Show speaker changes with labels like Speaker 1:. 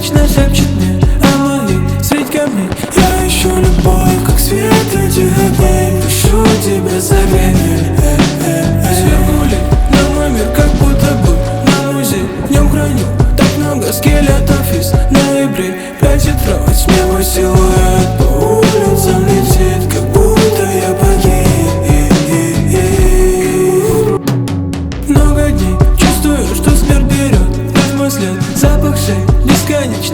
Speaker 1: вечно шепчет мне о моей средь камней. Я ищу любовь, как свет этих огней. Прошу тебя, согрей меня.